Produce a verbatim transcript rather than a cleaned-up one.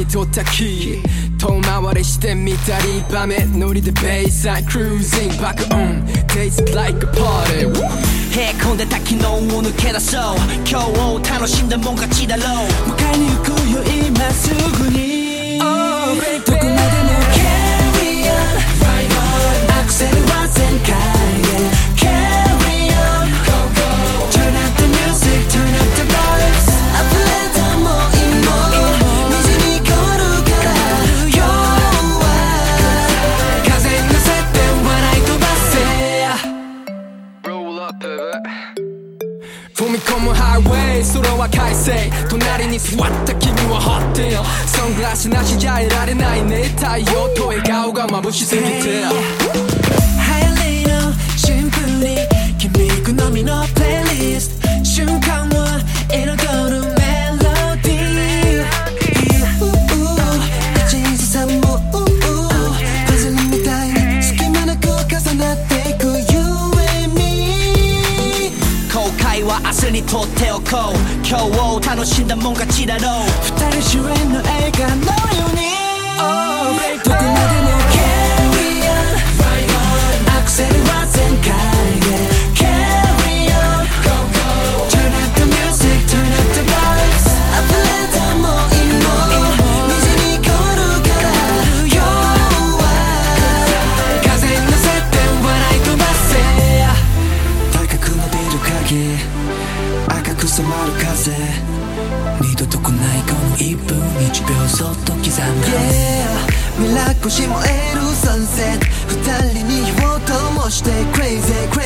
取ったキー遠回りしてみたり場面乗りでベイサイクルージングバックオン Days like a party へこんでた昨日を抜け出そう今日を楽しんだもん勝ちだろう迎えに行くよ今すぐに、oh, baby どこまでも Carry on アクセルは全開で Carry on Go go Turn up the music Turn up the vibes 溢れたもう今虹に来るから今日は風に乗せて笑い飛ばせ Roll up baby踏み込むハイウェイ空は快晴隣に座った君はホットよサングラスなしじゃいられないね太陽と笑顔が眩しすぎて、 hey, 流行りのシンプルに君好みのプレイリスト瞬間を彩るメロディー口ずさむパズルみたいに隙間なく重なっていく You and me 後悔は明日にとっておこう今日を楽しんだもん勝ちだろう二人主演の映画のように、oh, baby どこまでも Carry on アクセルは全開で Carry on Go go Turn up the music Turn up the vibes 溢れたもう今虹に来るから今日は風に乗せて笑い飛ばせ高く伸びる影赤く染まる風二度と来ないこのいっぷんいちびょうそっと刻んだ Yeah 未来越し燃えるサンセット二人に火を灯して Crazy